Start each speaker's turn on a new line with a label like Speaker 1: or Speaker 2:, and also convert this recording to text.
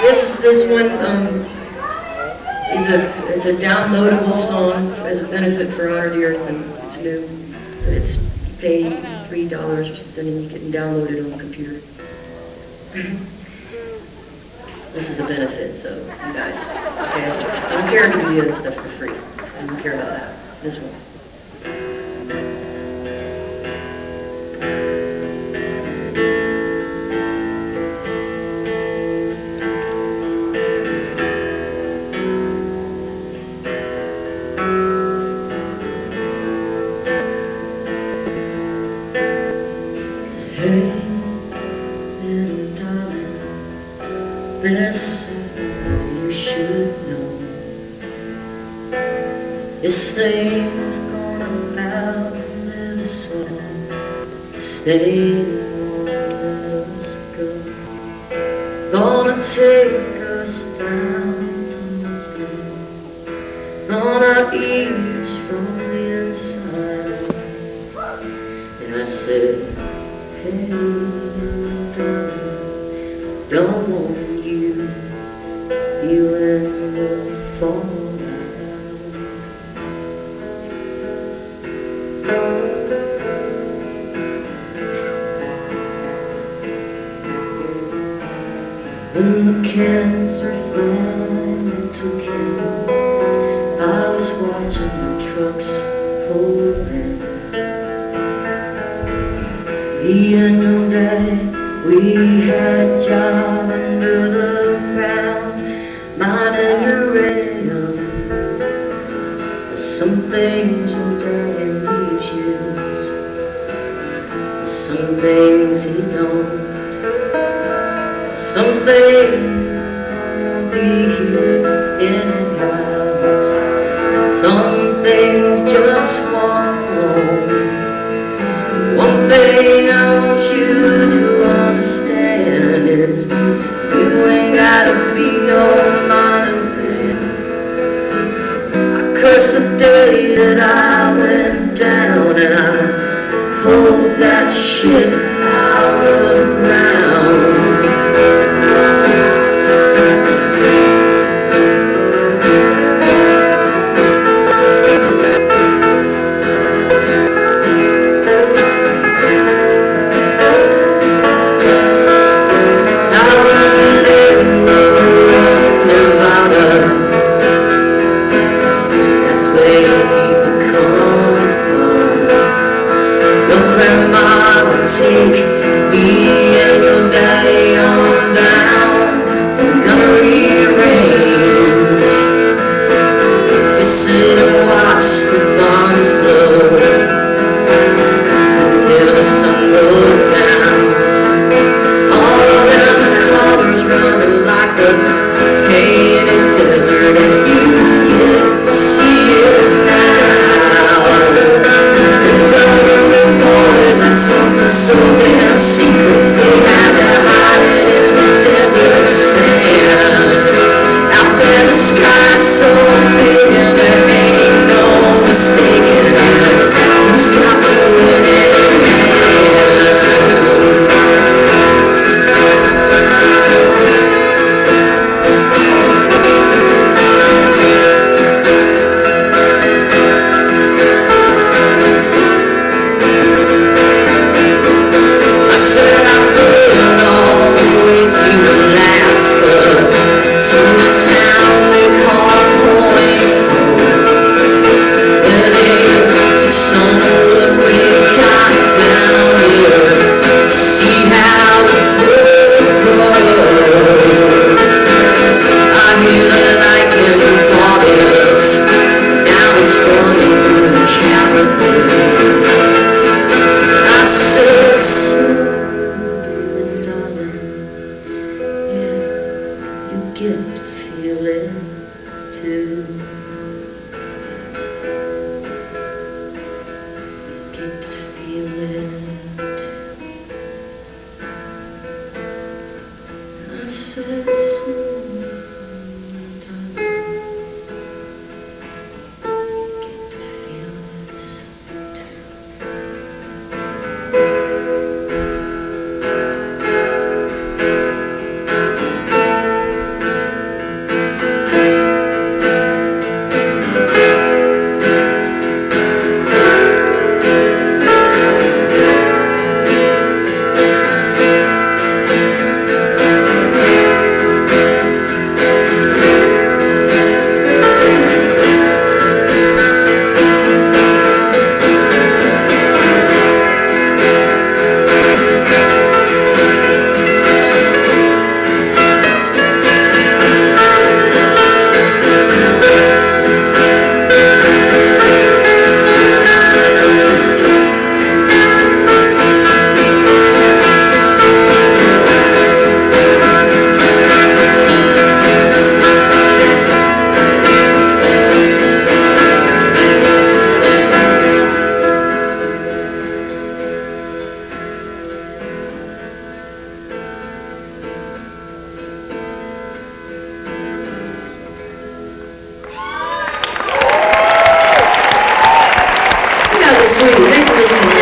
Speaker 1: This one it's a downloadable song as a benefit for Honor the Earth, and it's new. But it's pay $3 or something, and you can download it on the computer. This is a benefit, so you guys, okay? I don't care to do the other stuff for free. I don't care about that. This one. Hey, little darling, there's something you should know. This thing is gonna outlive us all. This thing won't let us go. Gonna take us down to nothing. Gonna eat us from the inside out. And I said, hey, darling, don't want you feeling the fallout. When the cancer finally took him, I was watching the trucks pull in. Me and your dad, we had a job under the ground, minding your radio. But some things your daddy leaves you, some things he don't. Some things won't be here anyhow. Some things just won't. One thing I want you to understand is you ain't gotta be no monument. I curse the day that I went down and I pulled that shit out of the ground. Take me and your daddy on down. We're gonna rearrange. We sit and watch the bombs blow until the sun goes down. All of them colors running like the painted desert, and you get to see it now. The boys and something so damn secret, they have to hide it in the desert sand. Out there the sky's so big and there ain't no mistaking it. Who's got the winning sweet. Thanks for listening.